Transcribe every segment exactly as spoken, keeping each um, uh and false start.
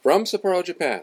From Sapporo, Japan.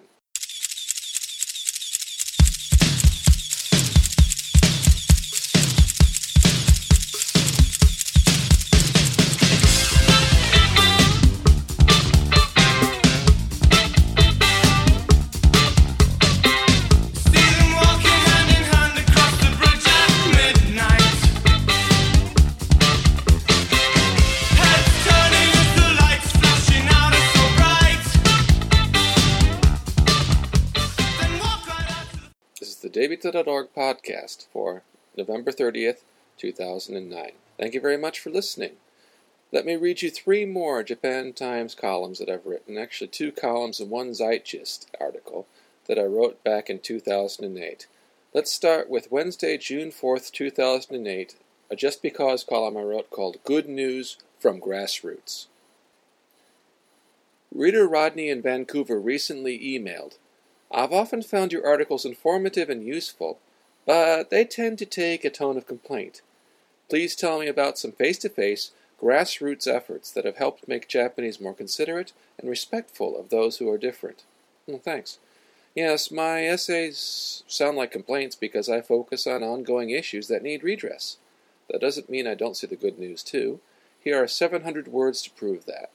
Debita dot org podcast for November thirtieth, two thousand nine. Thank you very much for listening. Let me read you three more Japan Times columns that I've written, actually two columns and one Zeitgeist article that I wrote back in two thousand eight. Let's start with Wednesday, June fourth, two thousand eight, a Just Because column I wrote called Good News from Grassroots. Reader Rodney in Vancouver recently emailed, I've often found your articles informative and useful, but they tend to take a tone of complaint. Please tell me about some face-to-face, grassroots efforts that have helped make Japanese more considerate and respectful of those who are different. Well, thanks. Yes, my essays sound like complaints because I focus on ongoing issues that need redress. That doesn't mean I don't see the good news, too. Here are seven hundred words to prove that.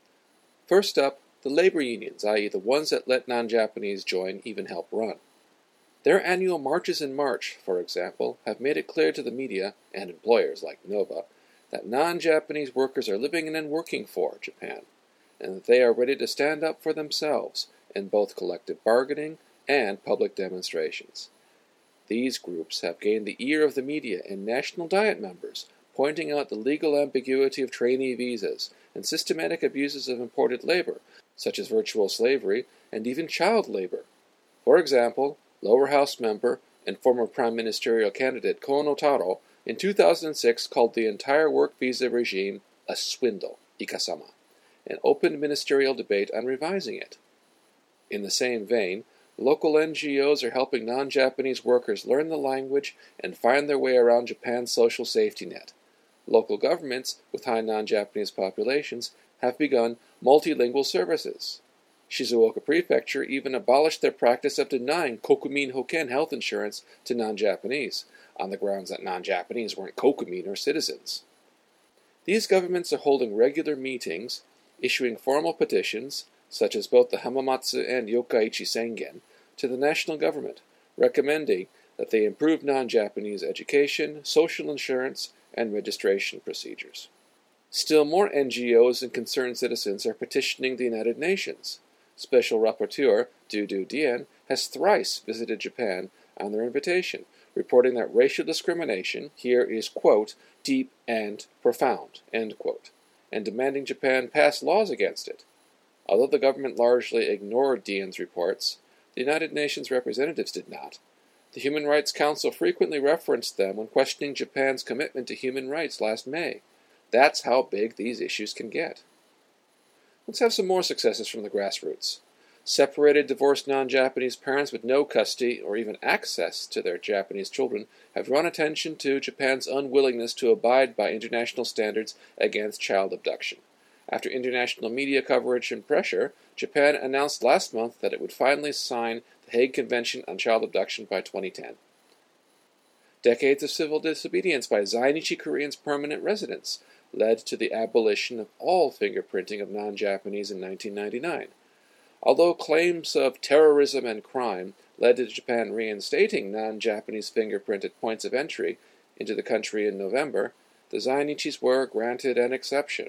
First up, the labor unions, that is the ones that let non-Japanese join, even help run. Their annual marches in March, for example, have made it clear to the media, and employers like Nova, that non-Japanese workers are living in and working for Japan, and that they are ready to stand up for themselves in both collective bargaining and public demonstrations. These groups have gained the ear of the media and National Diet members, pointing out the legal ambiguity of trainee visas and systematic abuses of imported labor, such as virtual slavery and even child labor. For example, lower house member and former prime ministerial candidate Kono Taro in two thousand six called the entire work visa regime a swindle, ikasama, and opened ministerial debate on revising it. In the same vein, local N G Os are helping non-Japanese workers learn the language and find their way around Japan's social safety net. Local governments with high non-Japanese populations have begun multilingual services. Shizuoka Prefecture even abolished their practice of denying Kokumin Hoken health insurance to non-Japanese, on the grounds that non-Japanese weren't Kokumin or citizens. These governments are holding regular meetings, issuing formal petitions, such as both the Hamamatsu and Yokkaichi Sengen, to the national government, recommending that they improve non-Japanese education, social insurance, and registration procedures. Still more N G Os and concerned citizens are petitioning the United Nations. Special Rapporteur Du Du Dien has thrice visited Japan on their invitation, reporting that racial discrimination here is, quote, deep and profound, end quote, and demanding Japan pass laws against it. Although the government largely ignored Dien's reports, the United Nations representatives did not. The Human Rights Council frequently referenced them when questioning Japan's commitment to human rights last May. That's how big these issues can get. Let's have some more successes from the grassroots. Separated, divorced non-Japanese parents with no custody or even access to their Japanese children have drawn attention to Japan's unwillingness to abide by international standards against child abduction. After international media coverage and pressure, Japan announced last month that it would finally sign the Hague Convention on Child Abduction by twenty ten. Decades of civil disobedience by Zainichi Koreans' permanent residents led to the abolition of all fingerprinting of non-Japanese in nineteen ninety-nine. Although claims of terrorism and crime led to Japan reinstating non-Japanese fingerprinted points of entry into the country in November, the Zainichis were granted an exception.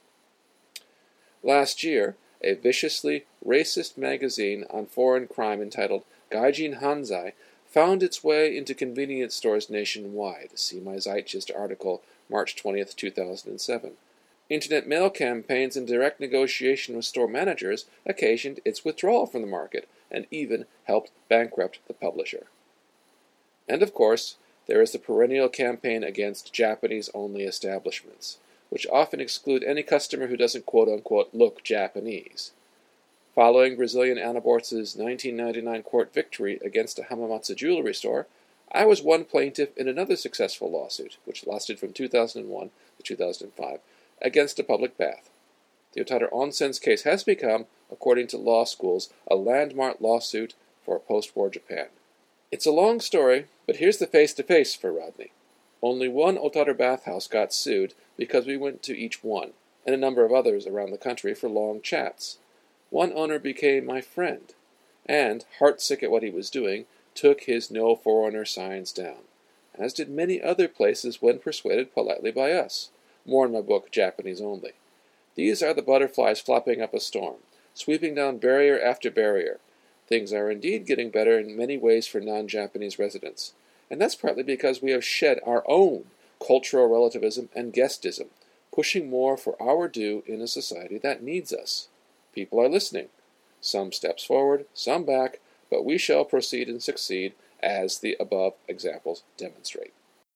Last year, a viciously racist magazine on foreign crime entitled Gaijin Hanzai found its way into convenience stores nationwide. See my Zeitgeist article, March twentieth, two thousand seven. Internet mail campaigns and direct negotiation with store managers occasioned its withdrawal from the market and even helped bankrupt the publisher. And of course, there is the perennial campaign against Japanese-only establishments, which often exclude any customer who doesn't quote-unquote look Japanese. Following Brazilian Anabort's nineteen ninety-nine court victory against a Hamamatsu jewelry store, I was one plaintiff in another successful lawsuit, which lasted from two thousand one to two thousand five, against a public bath. The Otaru Onsen's case has become, according to law schools, a landmark lawsuit for post-war Japan. It's a long story, but here's the face-to-face for Rodney. Only one Otaru bathhouse got sued because we went to each one, and a number of others around the country for long chats. One owner became my friend, and, heartsick at what he was doing, took his no foreigner signs down, as did many other places when persuaded politely by us. More in my book, Japanese Only. These are the butterflies flapping up a storm, sweeping down barrier after barrier. Things are indeed getting better in many ways for non-Japanese residents, and that's partly because we have shed our own cultural relativism and guestism, pushing more for our due in a society that needs us. People are listening. Some steps forward, some back, but we shall proceed and succeed as the above examples demonstrate.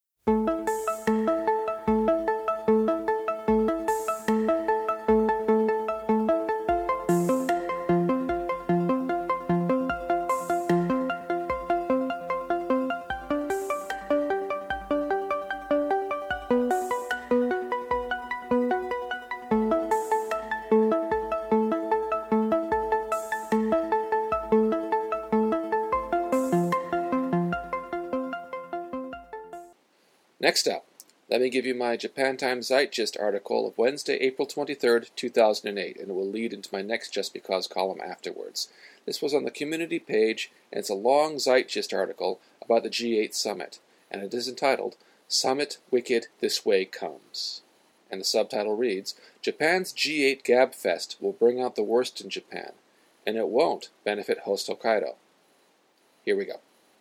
Next up, let me give you my Japan Times Zeitgeist article of Wednesday, April twenty-third, two thousand eight, and it will lead into my next Just Because column afterwards. This was on the community page, and it's a long Zeitgeist article about the G eight summit, and it is entitled, Summit Wicked This Way Comes. And the subtitle reads, Japan's G eight Gabfest will bring out the worst in Japan, and it won't benefit host Hokkaido. Here we go.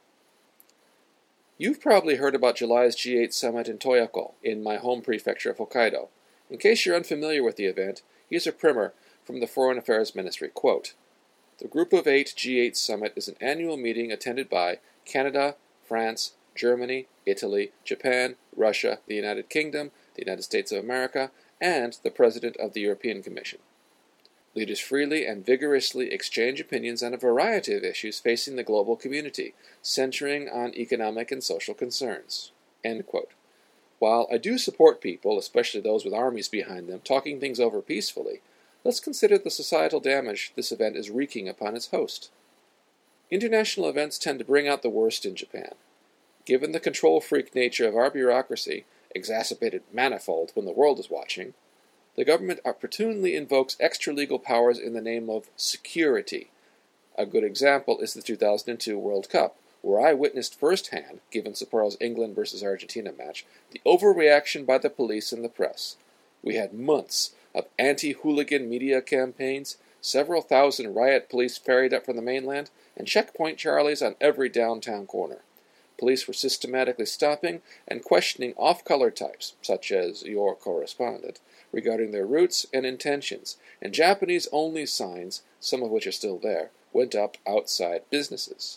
You've probably heard about July's G eight summit in Toyako, in my home prefecture of Hokkaido. In case you're unfamiliar with the event, here's a primer from the Foreign Affairs Ministry. Quote, the Group of Eight G eight summit is an annual meeting attended by Canada, France, Germany, Italy, Japan, Russia, the United Kingdom, the United States of America, and the President of the European Commission. Leaders freely and vigorously exchange opinions on a variety of issues facing the global community, centering on economic and social concerns. End quote. While I do support people, especially those with armies behind them, talking things over peacefully, let's consider the societal damage this event is wreaking upon its host. International events tend to bring out the worst in Japan. Given the control-freak nature of our bureaucracy, exacerbated manifold when the world is watching, the government opportunely invokes extra-legal powers in the name of security. A good example is the two thousand two World Cup, where I witnessed firsthand, given Sapporo's England versus Argentina match, the overreaction by the police and the press. We had months of anti-hooligan media campaigns, several thousand riot police ferried up from the mainland, and checkpoint Charlies on every downtown corner. Police were systematically stopping and questioning off-color types, such as your correspondent, regarding their routes and intentions, and Japanese-only signs, some of which are still there, went up outside businesses.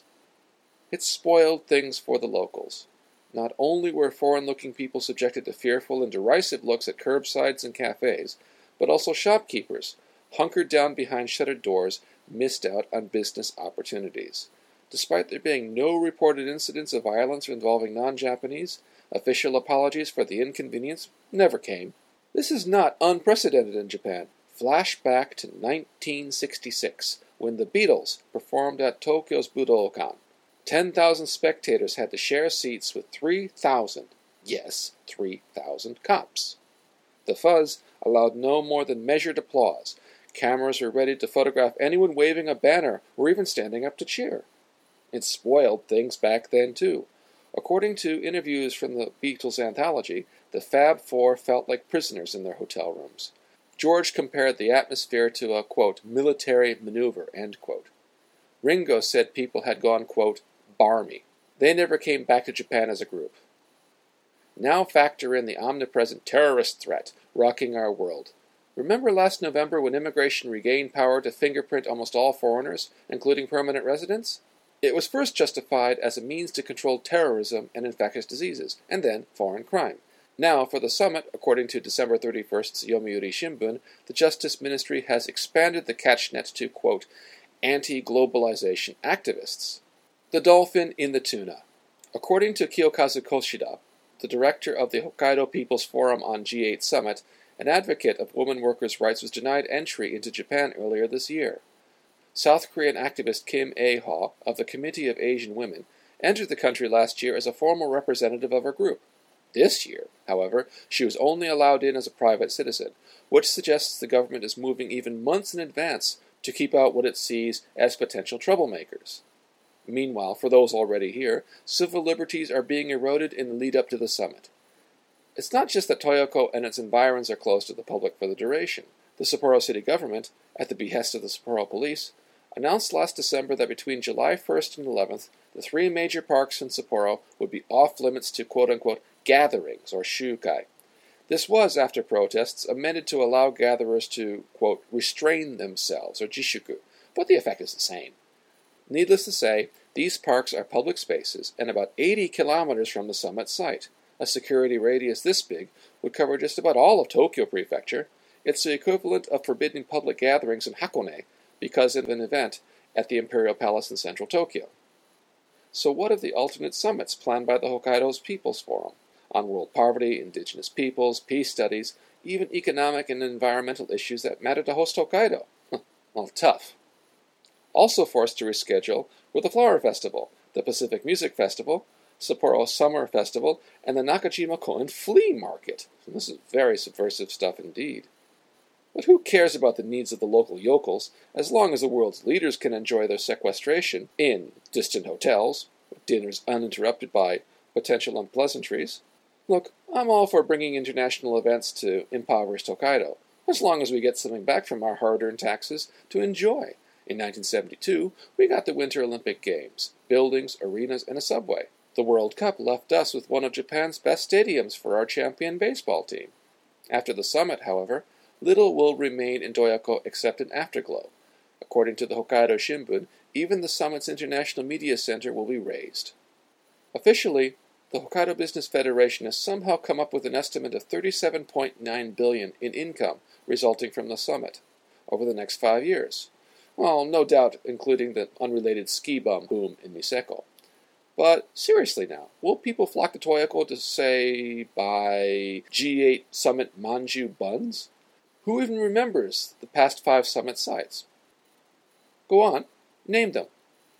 It spoiled things for the locals. Not only were foreign-looking people subjected to fearful and derisive looks at curbsides and cafes, but also shopkeepers, hunkered down behind shuttered doors, missed out on business opportunities. Despite there being no reported incidents of violence involving non-Japanese, official apologies for the inconvenience never came. This is not unprecedented in Japan. Flash back to nineteen sixty-six, when the Beatles performed at Tokyo's Budokan. ten thousand spectators had to share seats with three thousand, yes, three thousand cops. The fuzz allowed no more than measured applause. Cameras were ready to photograph anyone waving a banner or even standing up to cheer. It spoiled things back then, too. According to interviews from the Beatles anthology, the Fab Four felt like prisoners in their hotel rooms. George compared the atmosphere to a, quote, military maneuver, end quote. Ringo said people had gone, quote, barmy. They never came back to Japan as a group. Now factor in the omnipresent terrorist threat rocking our world. Remember last November when immigration regained power to fingerprint almost all foreigners, including permanent residents? It was first justified as a means to control terrorism and infectious diseases, and then foreign crime. Now, for the summit, according to December thirty-first's Yomiuri Shimbun, the Justice Ministry has expanded the catch net to, quote, anti-globalization activists. The dolphin in the tuna. According to Kiyokazu Koshida, the director of the Hokkaido People's Forum on G eight Summit, an advocate of women workers' rights, was denied entry into Japan earlier this year. South Korean activist Kim A-ha of the Committee of Asian Women entered the country last year as a formal representative of her group. This year, however, she was only allowed in as a private citizen, which suggests the government is moving even months in advance to keep out what it sees as potential troublemakers. Meanwhile, for those already here, civil liberties are being eroded in the lead-up to the summit. It's not just that Toyoko and its environs are closed to the public for the duration. The Sapporo city government, at the behest of the Sapporo police, announced last December that between July first and eleventh, the three major parks in Sapporo would be off-limits to quote-unquote gatherings, or shukai. This was, after protests, amended to allow gatherers to, quote, restrain themselves, or jishuku, but the effect is the same. Needless to say, these parks are public spaces and about eighty kilometers from the summit site. A security radius this big would cover just about all of Tokyo Prefecture. It's the equivalent of forbidding public gatherings in Hakone because of an event at the Imperial Palace in central Tokyo. So what of the alternate summits planned by the Hokkaido's People's Forum on world poverty, indigenous peoples, peace studies, even economic and environmental issues that matter to host Hokkaido? Well, tough. Also forced to reschedule were the Flower Festival, the Pacific Music Festival, Sapporo Summer Festival, and the Nakajima Koen Flea Market. And this is very subversive stuff indeed. But who cares about the needs of the local yokels, as long as the world's leaders can enjoy their sequestration in distant hotels, with dinners uninterrupted by potential unpleasantries? Look, I'm all for bringing international events to impoverished Hokkaido, as long as we get something back from our hard-earned taxes to enjoy. In nineteen seventy-two, we got the Winter Olympic Games, buildings, arenas, and a subway. The World Cup left us with one of Japan's best stadiums for our champion baseball team. After the summit, however, little will remain in Doyoko except an afterglow. According to the Hokkaido Shimbun, even the summit's International Media Center will be razed. Officially, the Hokkaido Business Federation has somehow come up with an estimate of thirty-seven point nine billion dollars in income resulting from the summit over the next five years. Well, no doubt including the unrelated ski bum boom in Niseko. But seriously now, will people flock to Toyoko to, say, buy G eight Summit Manju buns? Who even remembers the past five summit sites? Go on, name them.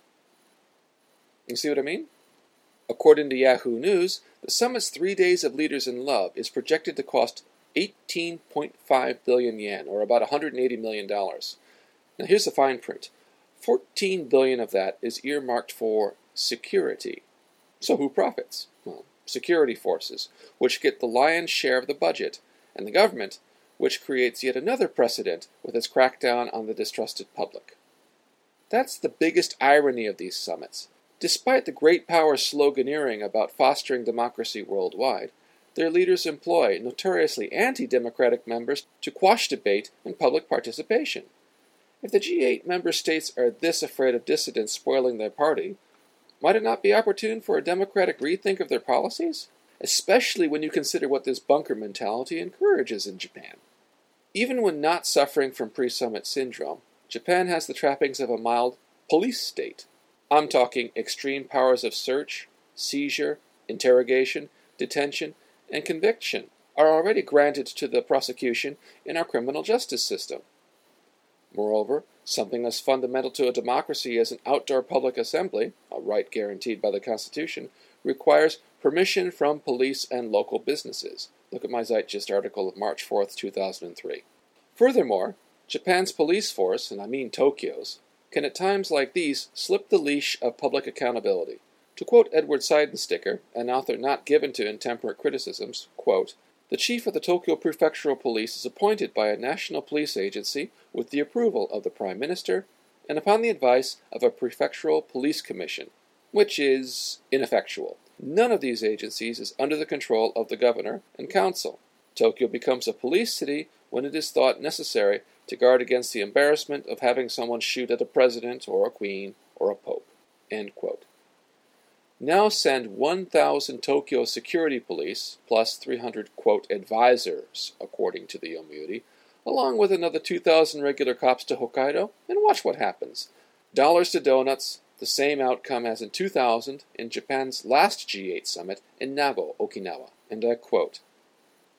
You see what I mean? According to Yahoo News, the summit's three days of Leaders in Love is projected to cost eighteen point five billion yen, or about one hundred eighty million dollars. Now here's the fine print. fourteen billion dollars of that is earmarked for security. So who profits? Well, security forces, which get the lion's share of the budget, and the government, which creates yet another precedent with its crackdown on the distrusted public. That's the biggest irony of these summits. Despite the great powers sloganeering about fostering democracy worldwide, their leaders employ notoriously anti-democratic members to quash debate and public participation. If the G eight member states are this afraid of dissidents spoiling their party, might it not be opportune for a democratic rethink of their policies? Especially when you consider what this bunker mentality encourages in Japan. Even when not suffering from pre-summit syndrome, Japan has the trappings of a mild police state. I'm talking extreme powers of search, seizure, interrogation, detention, and conviction are already granted to the prosecution in our criminal justice system. Moreover, something as fundamental to a democracy as an outdoor public assembly, a right guaranteed by the Constitution, requires permission from police and local businesses. Look at my Zeitgeist article of March fourth, two thousand three. Furthermore, Japan's police force, and I mean Tokyo's, can at times like these slip the leash of public accountability. To quote Edward Seidensticker, an author not given to intemperate criticisms, quote, "The chief of the Tokyo Prefectural Police is appointed by a national police agency with the approval of the Prime Minister and upon the advice of a Prefectural Police Commission, which is ineffectual. None of these agencies is under the control of the governor and council. Tokyo becomes a police city when it is thought necessary to guard against the embarrassment of having someone shoot at a president or a queen or a pope." End quote. Now send one thousand Tokyo security police, plus three hundred, quote, advisors, according to the Yomiuri, along with another two thousand regular cops to Hokkaido, and watch what happens. Dollars to donuts, the same outcome as in two thousand in Japan's last G eight summit in Nago, Okinawa. And I quote,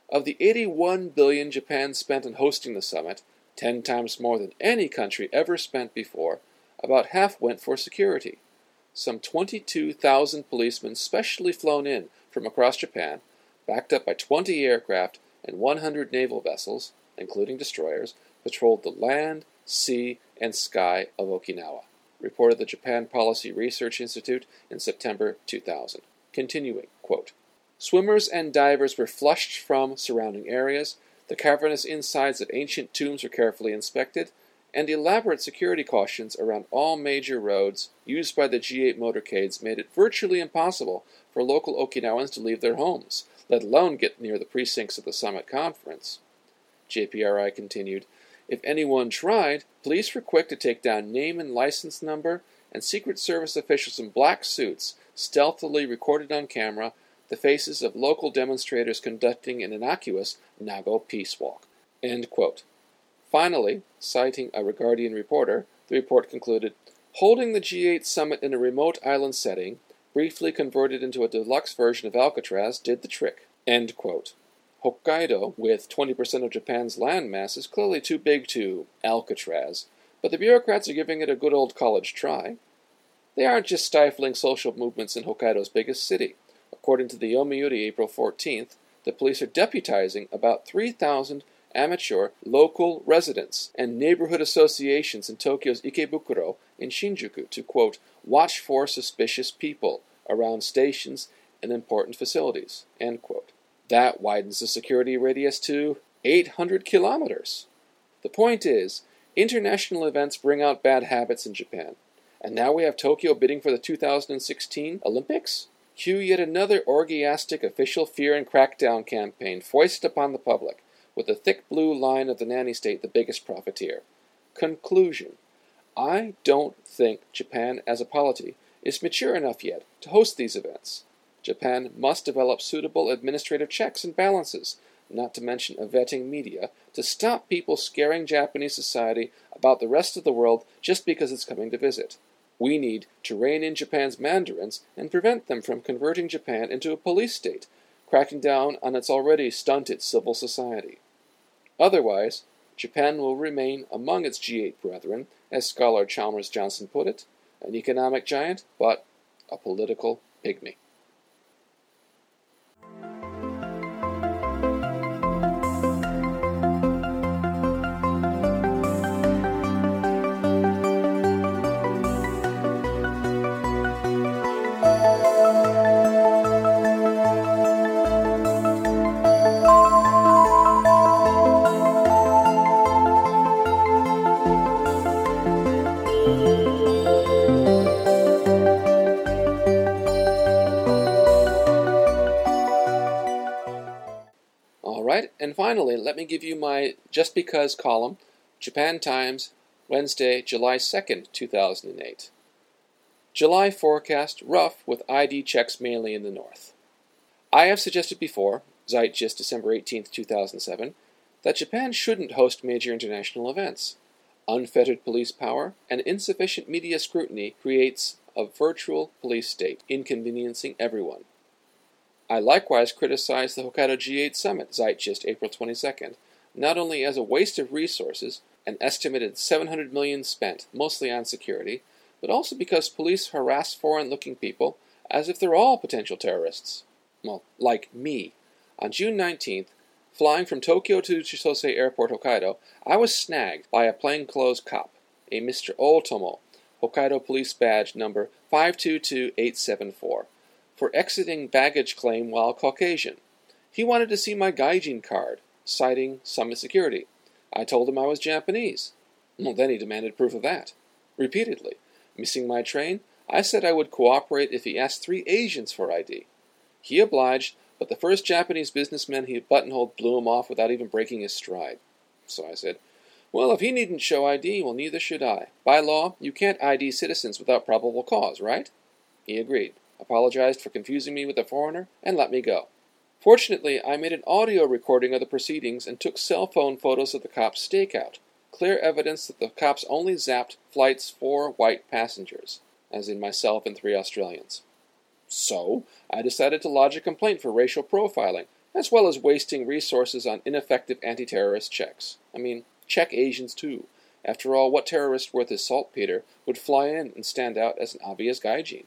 Of the eighty-one billion dollars Japan spent on hosting the summit, ten times more than any country ever spent before, about half went for security. Some twenty-two thousand policemen specially flown in from across Japan, backed up by twenty aircraft and one hundred naval vessels, including destroyers, patrolled the land, sea, and sky of Okinawa, reported the Japan Policy Research Institute in September two thousand. Continuing, quote, "Swimmers and divers were flushed from surrounding areas, the cavernous insides of ancient tombs were carefully inspected, and elaborate security cautions around all major roads used by the G eight motorcades made it virtually impossible for local Okinawans to leave their homes, let alone get near the precincts of the summit conference." J P R I continued, "If anyone tried, police were quick to take down name and license number, and Secret Service officials in black suits stealthily recorded on camera the faces of local demonstrators conducting an innocuous Nago peace walk." End quote. Finally, citing a Guardian reporter, the report concluded, "Holding the G eight summit in a remote island setting, briefly converted into a deluxe version of Alcatraz, did the trick." End quote. Hokkaido, with twenty percent of Japan's land mass, is clearly too big to Alcatraz, but the bureaucrats are giving it a good old college try. They aren't just stifling social movements in Hokkaido's biggest city. According to the Yomiuri April fourteenth, the police are deputizing about three thousand amateur local residents and neighborhood associations in Tokyo's Ikebukuro in Shinjuku to, quote, "watch for suspicious people around stations and important facilities," end quote. That widens the security radius to eight hundred kilometers. The point is, international events bring out bad habits in Japan. And now we have Tokyo bidding for the two thousand sixteen Olympics? Cue yet another orgiastic official fear and crackdown campaign foisted upon the public, with the thick blue line of the nanny state the biggest profiteer. Conclusion. I don't think Japan as a polity is mature enough yet to host these events. Japan must develop suitable administrative checks and balances, not to mention a vetting media, to stop people scaring Japanese society about the rest of the world just because it's coming to visit. We need to rein in Japan's mandarins and prevent them from converting Japan into a police state, cracking down on its already stunted civil society. Otherwise, Japan will remain among its G eight brethren, as scholar Chalmers Johnson put it, an economic giant, but a political pygmy. And finally, let me give you my Just Because column, Japan Times, Wednesday, July second, two thousand eight. July forecast rough with I D checks mainly in the north. I have suggested before, Zeitgeist, December eighteenth, two thousand seven, that Japan shouldn't host major international events. Unfettered police power and insufficient media scrutiny creates a virtual police state, inconveniencing everyone. I likewise criticized the Hokkaido G eight Summit, Zeitgeist, April twenty-second, not only as a waste of resources, an estimated seven hundred million dollars spent, mostly on security, but also because police harass foreign-looking people as if they're all potential terrorists. Well, like me. On June nineteenth, flying from Tokyo to Chisose Airport, Hokkaido, I was snagged by a plainclothes cop, a Mister Otomo, Hokkaido Police Badge number five two two eight seven four. For exiting baggage claim while Caucasian. He wanted to see my gaijin card, citing summit security. I told him I was Japanese. Well, then he demanded proof of that. Repeatedly. Missing my train, I said I would cooperate if he asked three Asians for I D. He obliged, but the first Japanese businessman he buttonholed blew him off without even breaking his stride. So I said, well, if he needn't show I D, well, neither should I. By law, you can't I D citizens without probable cause, right? He agreed, apologized for confusing me with a foreigner, and let me go. Fortunately, I made an audio recording of the proceedings and took cell phone photos of the cop's stakeout, clear evidence that the cops only zapped flight's four white passengers, as in myself and three Australians. So, I decided to lodge a complaint for racial profiling, as well as wasting resources on ineffective anti-terrorist checks. I mean, check Asians too. After all, what terrorist worth his saltpeter would fly in and stand out as an obvious gaijin?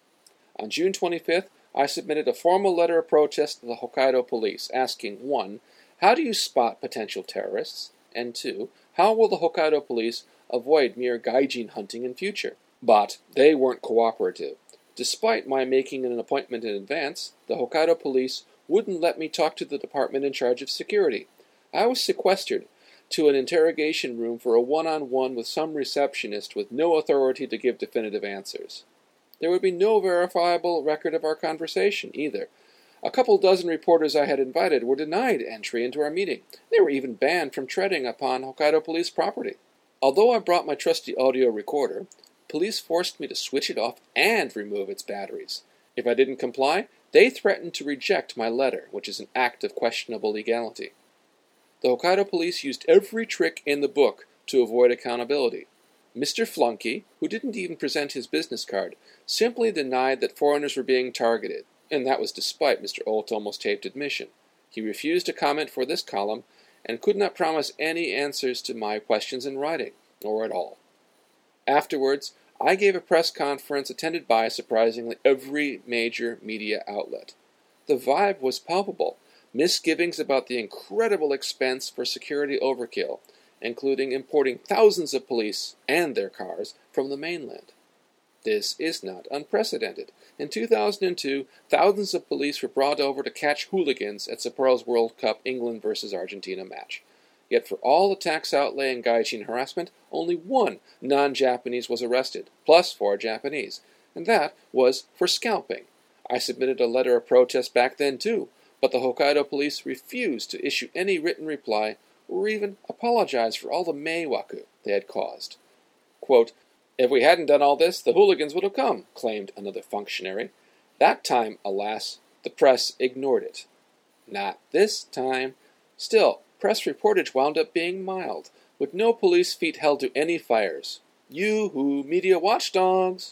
On June twenty-fifth, I submitted a formal letter of protest to the Hokkaido police, asking one, how do you spot potential terrorists? And two, how will the Hokkaido police avoid mere gaijin hunting in future? But they weren't cooperative. Despite my making an appointment in advance, the Hokkaido police wouldn't let me talk to the department in charge of security. I was sequestered to an interrogation room for a one-on-one with some receptionist with no authority to give definitive answers. There would be no verifiable record of our conversation, either. A couple dozen reporters I had invited were denied entry into our meeting. They were even banned from treading upon Hokkaido police property. Although I brought my trusty audio recorder, police forced me to switch it off and remove its batteries. If I didn't comply, they threatened to reject my letter, which is an act of questionable legality. The Hokkaido police used every trick in the book to avoid accountability. Mister Flunky, who didn't even present his business card, simply denied that foreigners were being targeted, and that was despite Mister Otomo's taped admission. He refused to comment for this column and could not promise any answers to my questions in writing, or at all. Afterwards, I gave a press conference attended by, surprisingly, every major media outlet. The vibe was palpable. Misgivings about the incredible expense for security overkill, including importing thousands of police and their cars from the mainland. This is not unprecedented. In two thousand two, thousands of police were brought over to catch hooligans at Sapporo's World Cup England versus Argentina match. Yet for all the tax outlay and gaijin harassment, only one non-Japanese was arrested, plus four Japanese, and that was for scalping. I submitted a letter of protest back then too, but the Hokkaido police refused to issue any written reply or even apologize for all the meiwaku they had caused. Quote, if we hadn't done all this, the hooligans would have come, claimed another functionary. That time, alas, the press ignored it. Not this time. Still, press reportage wound up being mild, with no police feet held to any fires. Yoo-hoo, media watchdogs!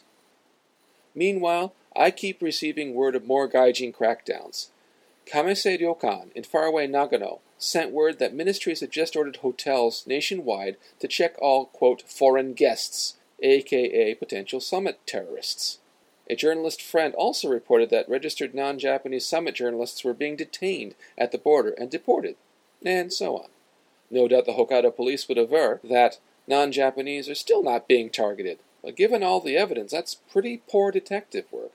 Meanwhile, I keep receiving word of more gaijin crackdowns. Kamese Ryokan in faraway Nagano sent word that ministries had just ordered hotels nationwide to check all, quote, foreign guests, aka potential summit terrorists. A journalist friend also reported that registered non-Japanese summit journalists were being detained at the border and deported, and so on. No doubt the Hokkaido police would aver that non-Japanese are still not being targeted, but given all the evidence, that's pretty poor detective work.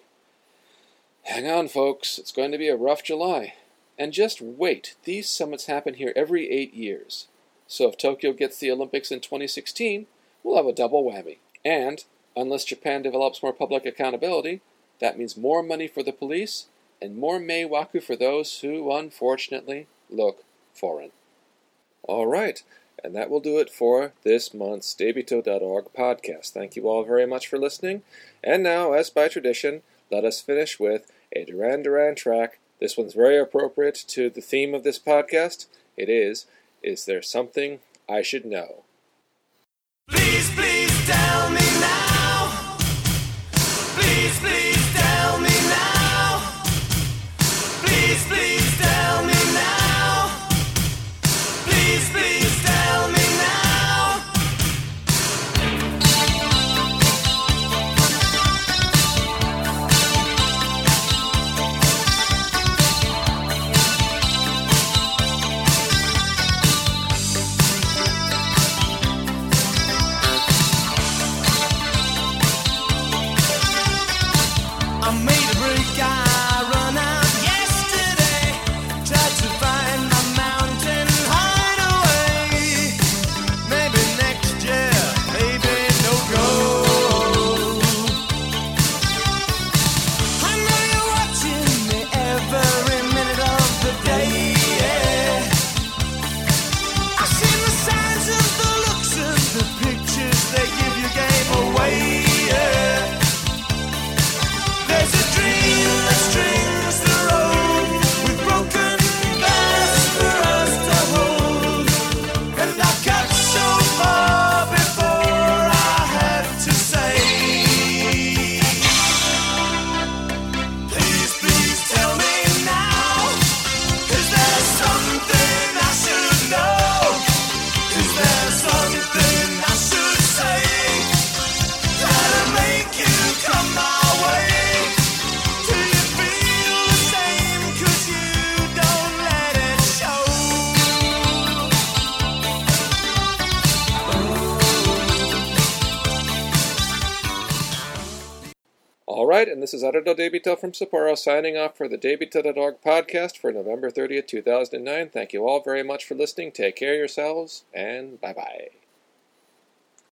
Hang on, folks, it's going to be a rough July. And just wait, these summits happen here every eight years. So if Tokyo gets the Olympics in twenty sixteen, we'll have a double whammy. And, unless Japan develops more public accountability, that means more money for the police and more meiwaku for those who, unfortunately, look foreign. All right, and that will do it for this month's Daibito dot org podcast. Thank you all very much for listening. And now, as by tradition, let us finish with a Duran Duran track. This one's very appropriate to the theme of this podcast. It is, Is There Something I Should Know? Please, please tell me now. Please, please tell me now. Please, please tell me now. Please, please tell me now. All right, and this is Ardo Debito from Sapporo signing off for the Debito dot org podcast for November thirtieth, two thousand nine. Thank you all very much for listening. Take care of yourselves, and bye-bye.